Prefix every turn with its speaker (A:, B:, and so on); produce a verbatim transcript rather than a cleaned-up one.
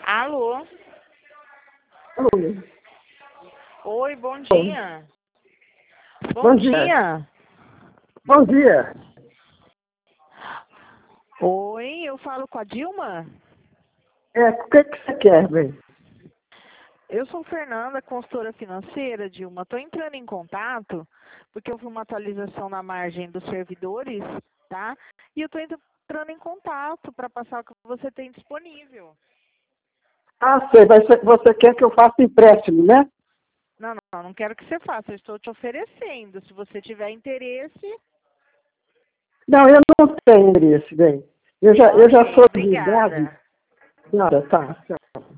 A: Alô?
B: Alô?
A: Oi, bom dia. Bom,
B: Bom
A: dia.
B: dia. Bom dia.
A: Oi, eu falo com a Dilma?
B: É, o que, que você quer, bem?
A: Eu sou Fernanda, consultora financeira, Dilma. Estou entrando em contato porque houve uma atualização na margem dos servidores, tá? E eu estou entrando em contato para passar o que você tem disponível.
B: Ah, sei, vai ser, você quer que eu faça empréstimo, né?
A: Não, não, não quero que você faça, eu estou te oferecendo. Se você tiver interesse...
B: Não, eu não tenho interesse, bem. Eu já, eu já
A: Ok,
B: sou de idade.
A: obrigada.
B: Nada, tá.